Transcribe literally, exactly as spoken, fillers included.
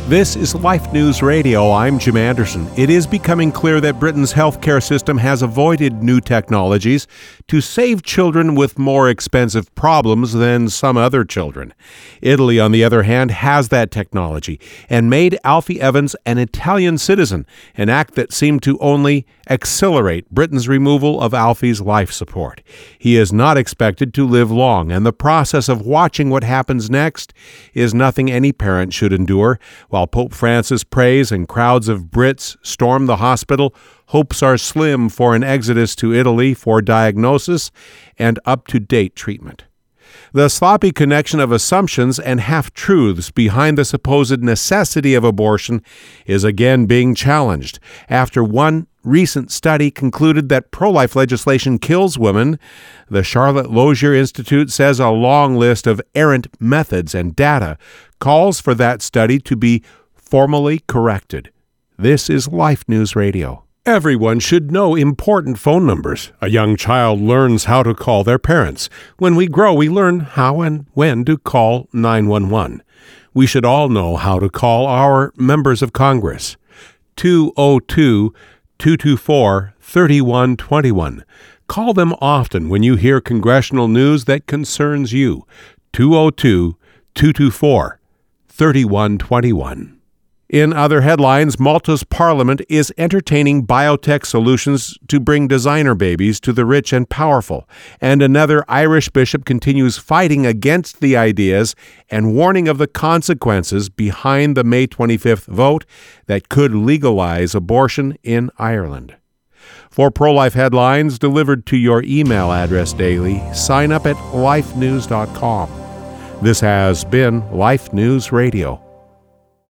This is Life News Radio. I'm Jim Anderson. It is becoming clear that Britain's healthcare system has avoided new technologies to save children with more expensive problems than some other children. Italy, on the other hand, has that technology and made Alfie Evans an Italian citizen, an act that seemed to only accelerate Britain's removal of Alfie's life support. He is not expected to live long, and the process of watching what happens next is nothing any parent should endure. While Pope Francis prays and crowds of Brits storm the hospital, hopes are slim for an exodus to Italy for diagnosis and up-to-date treatment. The sloppy connection of assumptions and half-truths behind the supposed necessity of abortion is again being challenged after one recent study concluded that pro-life legislation kills women. The Charlotte Lozier Institute says a long list of errant methods and data calls for that study to be formally corrected. This is Life News Radio. Everyone should know important phone numbers. A young child learns how to call their parents. When we grow, we learn how and when to call nine one one. We should all know how to call our members of Congress. two oh two, two two four, three one two one. Call them often when you hear congressional news that concerns you. two oh two, two two four, three one two one. In other headlines, Malta's parliament is entertaining biotech solutions to bring designer babies to the rich and powerful, and another Irish bishop continues fighting against the ideas and warning of the consequences behind the May twenty-fifth vote that could legalize abortion in Ireland. For pro-life headlines delivered to your email address daily, sign up at life news dot com. This has been Life News Radio.